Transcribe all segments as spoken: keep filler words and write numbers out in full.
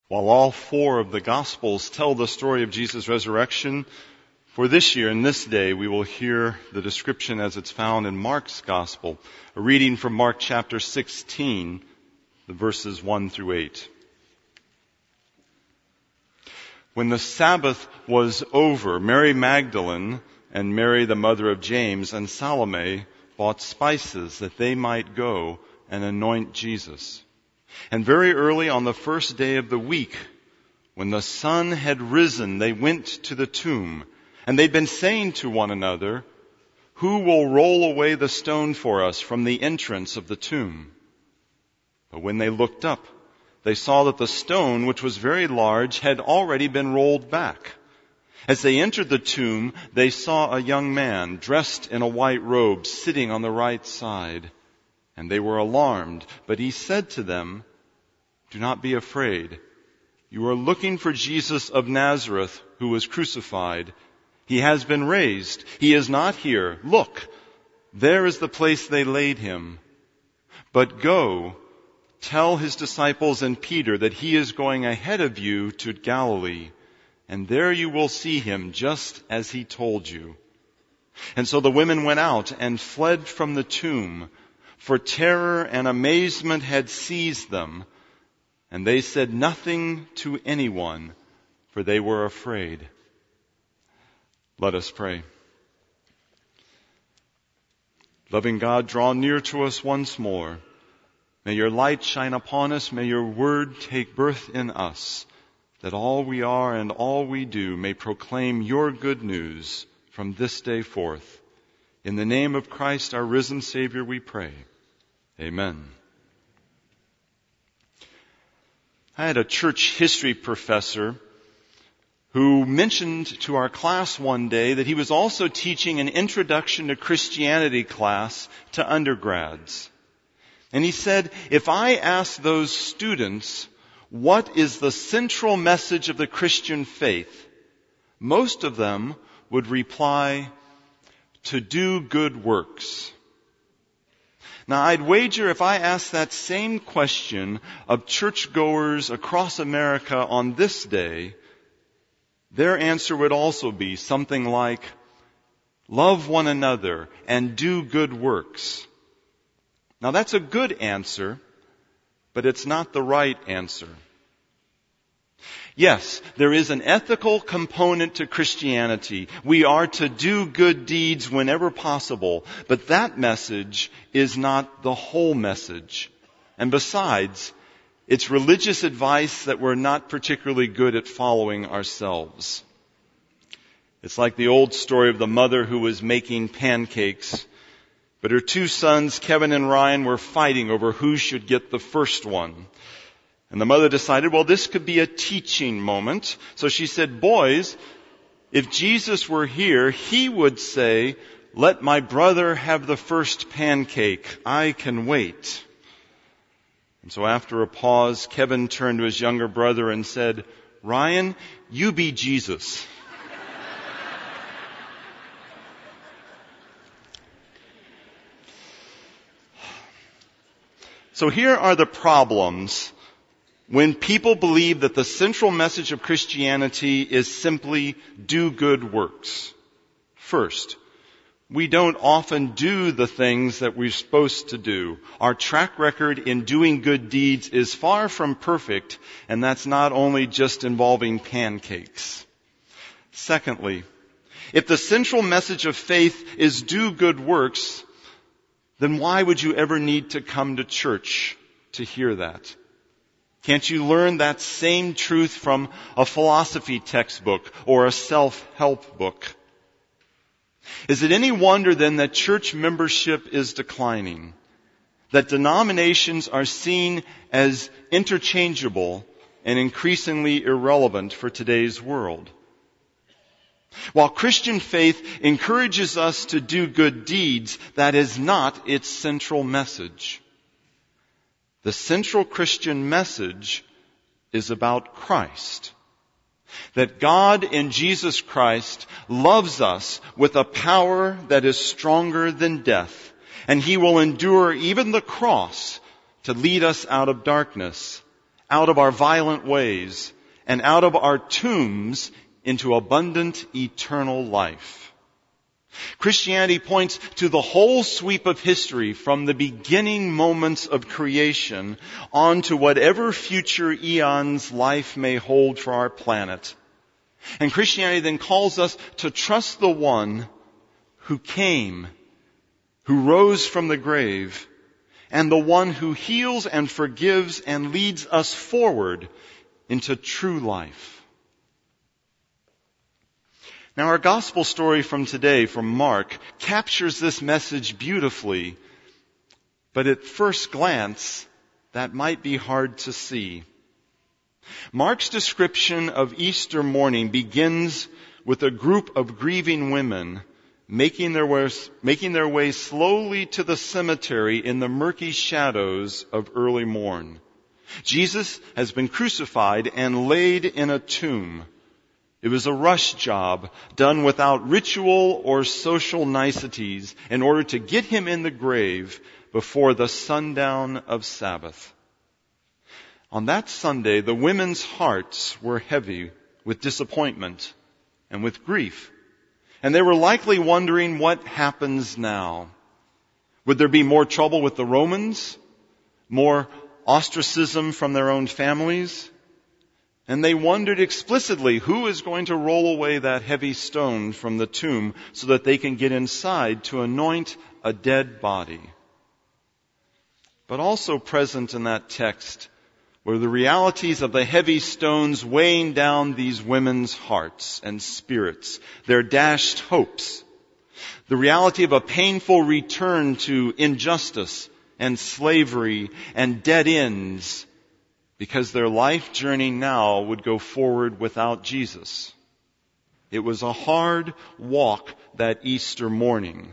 While all four of the Gospels tell the story of Jesus' resurrection, for this year and this day we will hear the description as it's found in Mark's Gospel, a reading from Mark chapter sixteen, the verses one through eight. When the Sabbath was over, Mary Magdalene and Mary the mother of James and Salome bought spices that they might go and anoint Jesus. And very early on the first day of the week, when the sun had risen, they went to the tomb. And they'd been saying to one another, "Who will roll away the stone for us from the entrance of the tomb?" But when they looked up, they saw that the stone, which was very large, had already been rolled back. As they entered the tomb, they saw a young man dressed in a white robe sitting on the right side. And they were alarmed. But he said to them, "Do not be afraid. You are looking for Jesus of Nazareth, who was crucified. He has been raised. He is not here. Look, there is the place they laid him. But go, tell his disciples and Peter that he is going ahead of you to Galilee, and there you will see him just as he told you." And so the women went out and fled from the tomb, for terror and amazement had seized them, and they said nothing to anyone, for they were afraid. Let us pray. Loving God, draw near to us once more. May your light shine upon us. May your word take birth in us, that all we are and all we do may proclaim your good news from this day forth. In the name of Christ, our risen Savior, we pray. Amen. I had a church history professor who mentioned to our class one day that he was also teaching an introduction to Christianity class to undergrads. And he said, if I ask those students, what is the central message of the Christian faith, most of them would reply, to do good works. Now, I'd wager if I asked that same question of churchgoers across America on this day, their answer would also be something like, love one another and do good works. Now, that's a good answer, but it's not the right answer. Yes, there is an ethical component to Christianity. We are to do good deeds whenever possible, but that message is not the whole message. And besides, it's religious advice that we're not particularly good at following ourselves. It's like the old story of the mother who was making pancakes, but her two sons, Kevin and Ryan, were fighting over who should get the first one. And the mother decided, well, this could be a teaching moment. So she said, boys, if Jesus were here, he would say, let my brother have the first pancake. I can wait. And so after a pause, Kevin turned to his younger brother and said, Ryan, you be Jesus. So here are the problems when people believe that the central message of Christianity is simply do good works. First, we don't often do the things that we're supposed to do. Our track record in doing good deeds is far from perfect, and that's not only just involving pancakes. Secondly, if the central message of faith is do good works, then why would you ever need to come to church to hear that? Can't you learn that same truth from a philosophy textbook or a self-help book? Is it any wonder then that church membership is declining? That denominations are seen as interchangeable and increasingly irrelevant for today's world? While Christian faith encourages us to do good deeds, that is not its central message. The central Christian message is about Christ. That God in Jesus Christ loves us with a power that is stronger than death, and He will endure even the cross to lead us out of darkness, out of our violent ways and out of our tombs into abundant eternal life. Christianity points to the whole sweep of history from the beginning moments of creation on to whatever future eons life may hold for our planet. And Christianity then calls us to trust the one who came, who rose from the grave, and the one who heals and forgives and leads us forward into true life. Now, our gospel story from today, from Mark, captures this message beautifully, but at first glance, that might be hard to see. Mark's description of Easter morning begins with a group of grieving women making their way, making their way slowly to the cemetery in the murky shadows of early morn. Jesus has been crucified and laid in a tomb. It was a rush job done without ritual or social niceties in order to get him in the grave before the sundown of Sabbath. On that Sunday, the women's hearts were heavy with disappointment and with grief. And they were likely wondering what happens now. Would there be more trouble with the Romans? More ostracism from their own families? And they wondered explicitly who is going to roll away that heavy stone from the tomb so that they can get inside to anoint a dead body. But also present in that text were the realities of the heavy stones weighing down these women's hearts and spirits, their dashed hopes, the reality of a painful return to injustice and slavery and dead ends, because their life journey now would go forward without Jesus. It was a hard walk that Easter morning.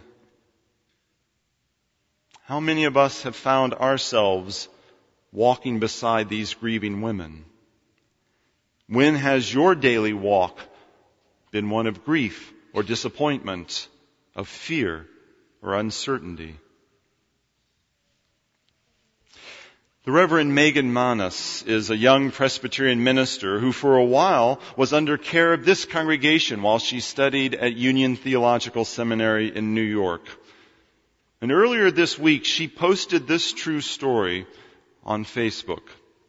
How many of us have found ourselves walking beside these grieving women? When has your daily walk been one of grief or disappointment, of fear or uncertainty? The Reverend Megan Manus is a young Presbyterian minister who for a while was under care of this congregation while she studied at Union Theological Seminary in New York. And earlier this week, she posted this true story on Facebook.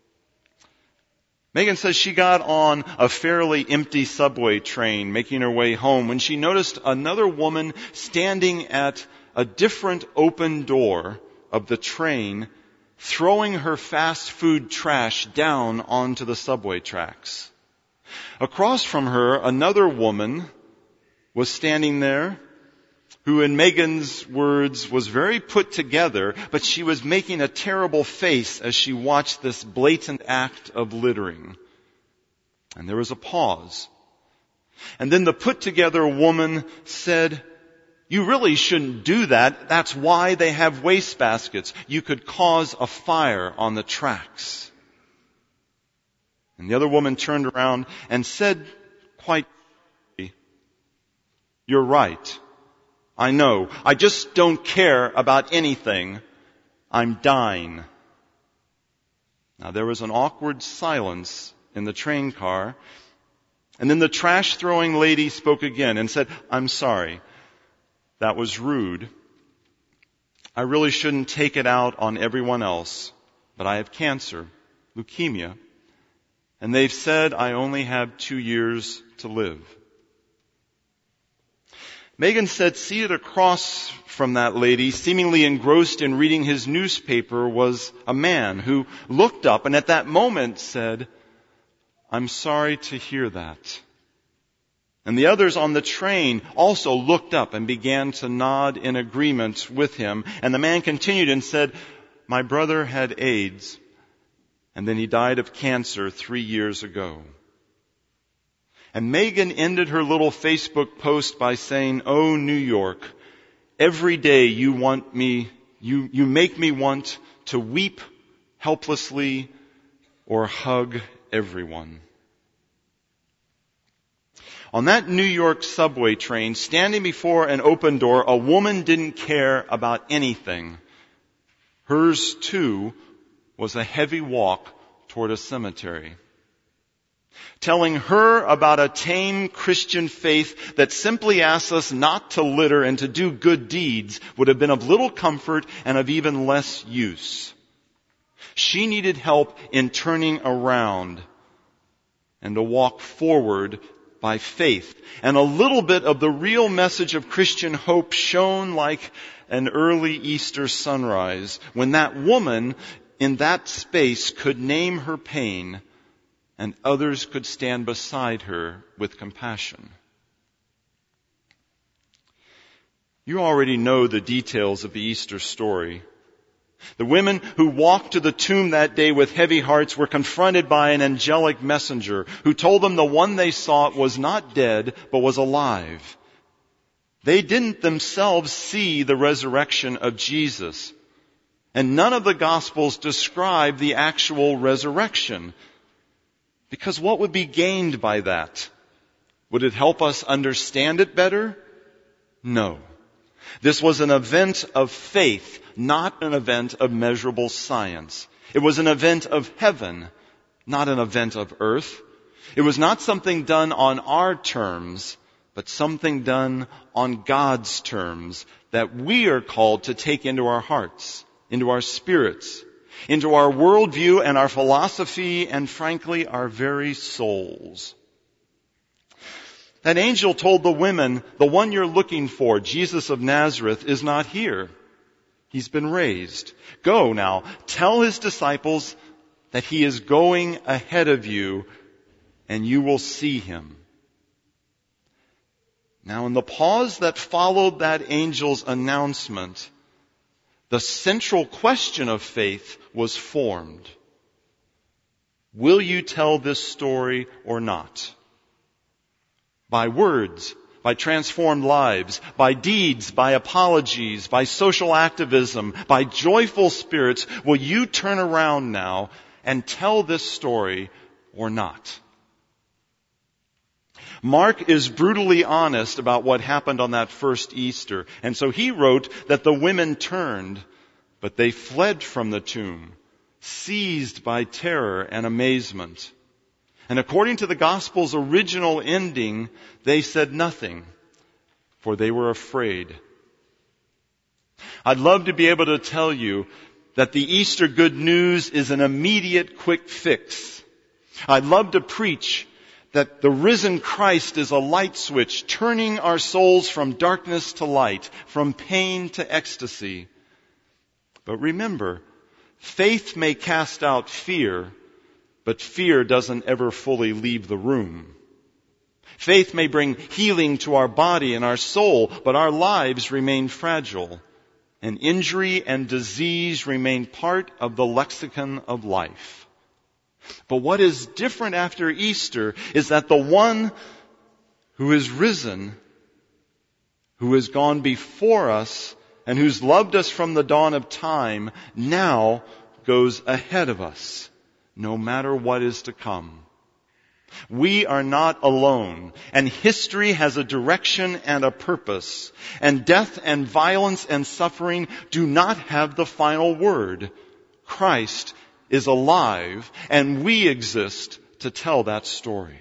Megan says she got on a fairly empty subway train making her way home when she noticed another woman standing at a different open door of the train throwing her fast food trash down onto the subway tracks. Across from her, another woman was standing there who, in Megan's words, was very put together, but she was making a terrible face as she watched this blatant act of littering. And there was a pause. And then the put-together woman said, "You really shouldn't do that. That's why they have wastebaskets. You could cause a fire on the tracks." And the other woman turned around and said quite clearly, "You're right. I know. I just don't care about anything. I'm dying." Now there was an awkward silence in the train car. And then the trash-throwing lady spoke again and said, "I'm sorry. That was rude. I really shouldn't take it out on everyone else, but I have cancer, leukemia, and they've said I only have two years to live." Megan said seated across from that lady, seemingly engrossed in reading his newspaper, was a man who looked up and at that moment said, "I'm sorry to hear that." And the others on the train also looked up and began to nod in agreement with him. And the man continued and said, "My brother had AIDS, and then he died of cancer three years ago." And Megan ended her little Facebook post by saying, "Oh, New York, every day you want me, you, you make me want to weep helplessly or hug everyone." On that New York subway train, standing before an open door, a woman didn't care about anything. Hers, too, was a heavy walk toward a cemetery. Telling her about a tame Christian faith that simply asks us not to litter and to do good deeds would have been of little comfort and of even less use. She needed help in turning around and to walk forward by faith. And a little bit of the real message of Christian hope shone like an early Easter sunrise when that woman in that space could name her pain and others could stand beside her with compassion. You already know the details of the Easter story. The women who walked to the tomb that day with heavy hearts were confronted by an angelic messenger who told them the one they sought was not dead, but was alive. They didn't themselves see the resurrection of Jesus. And none of the Gospels describe the actual resurrection. Because what would be gained by that? Would it help us understand it better? No. This was an event of faith, not an event of measurable science. It was an event of heaven, not an event of earth. It was not something done on our terms, but something done on God's terms that we are called to take into our hearts, into our spirits, into our worldview and our philosophy, and frankly, our very souls. That angel told the women, the one you're looking for, Jesus of Nazareth, is not here. He's been raised. Go now, tell his disciples that he is going ahead of you, and you will see him. Now, in the pause that followed that angel's announcement, the central question of faith was formed. Will you tell this story or not? By words, by transformed lives, by deeds, by apologies, by social activism, by joyful spirits, will you turn around now and tell this story or not? Mark is brutally honest about what happened on that first Easter. And so he wrote that the women turned, but they fled from the tomb, seized by terror and amazement. And according to the Gospel's original ending, they said nothing, for they were afraid. I'd love to be able to tell you that the Easter good news is an immediate quick fix. I'd love to preach that the risen Christ is a light switch, turning our souls from darkness to light, from pain to ecstasy. But remember, faith may cast out fear, but fear doesn't ever fully leave the room. Faith may bring healing to our body and our soul, but our lives remain fragile, and injury and disease remain part of the lexicon of life. But what is different after Easter is that the one who is risen, who has gone before us, and who's loved us from the dawn of time, now goes ahead of us, no matter what is to come. We are not alone, and history has a direction and a purpose, and death and violence and suffering do not have the final word. Christ is alive, and we exist to tell that story.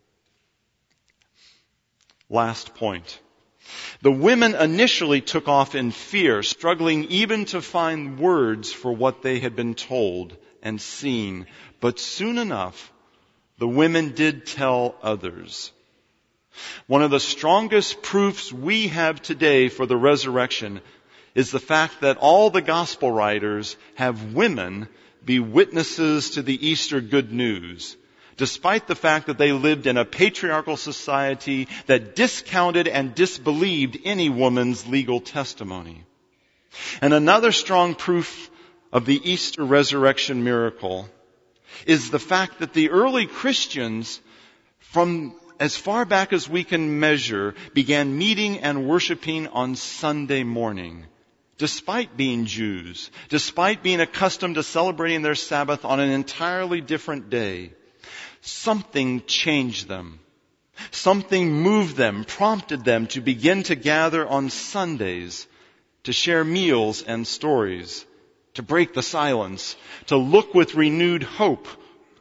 Last point. The women initially took off in fear, struggling even to find words for what they had been told and seen. But soon enough, the women did tell others. One of the strongest proofs we have today for the resurrection is the fact that all the gospel writers have women be witnesses to the Easter good news, despite the fact that they lived in a patriarchal society that discounted and disbelieved any woman's legal testimony. And another strong proof of the Easter resurrection miracle is the fact that the early Christians, from as far back as we can measure, began meeting and worshiping on Sunday morning. Despite being Jews, despite being accustomed to celebrating their Sabbath on an entirely different day, something changed them. Something moved them, prompted them to begin to gather on Sundays, to share meals and stories, to break the silence, to look with renewed hope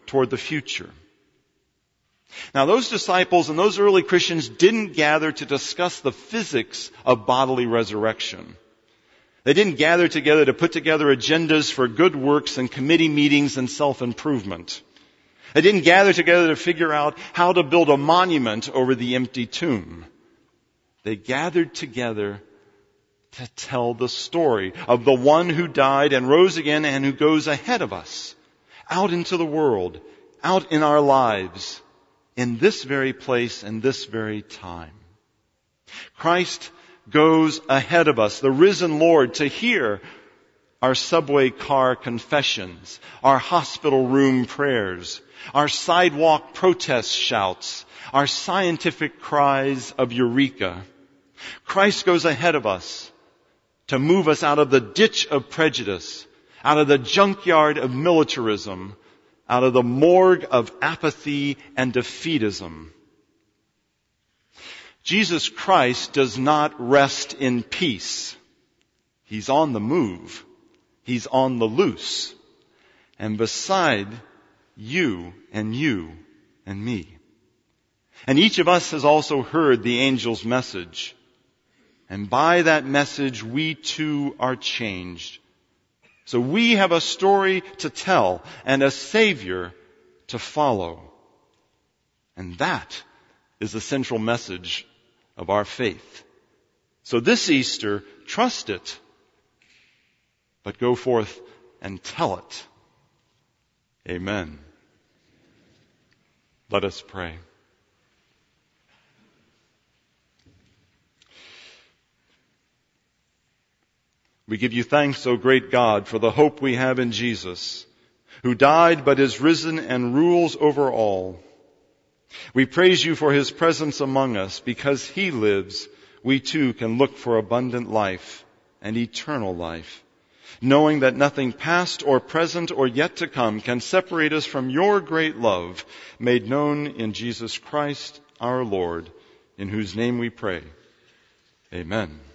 toward the future. Now, those disciples and those early Christians didn't gather to discuss the physics of bodily resurrection. They didn't gather together to put together agendas for good works and committee meetings and self-improvement. They didn't gather together to figure out how to build a monument over the empty tomb. They gathered together to tell the story of the one who died and rose again and who goes ahead of us, out into the world, out in our lives, in this very place and this very time. Christ goes ahead of us, the risen Lord, to hear our subway car confessions, our hospital room prayers, our sidewalk protest shouts, our scientific cries of eureka. Christ goes ahead of us to move us out of the ditch of prejudice, out of the junkyard of militarism, out of the morgue of apathy and defeatism. Jesus Christ does not rest in peace. He's on the move. He's on the loose. And beside you and you and me. And each of us has also heard the angel's message. And by that message, we too are changed. So we have a story to tell and a Savior to follow. And that is the central message of our faith. So this Easter, trust it, but go forth and tell it. Amen. Let us pray. We give you thanks, O great God, for the hope we have in Jesus, who died but is risen and rules over all. We praise you for his presence among us. Because he lives, we too can look for abundant life and eternal life, knowing that nothing past or present or yet to come can separate us from your great love, made known in Jesus Christ our Lord, in whose name we pray. Amen.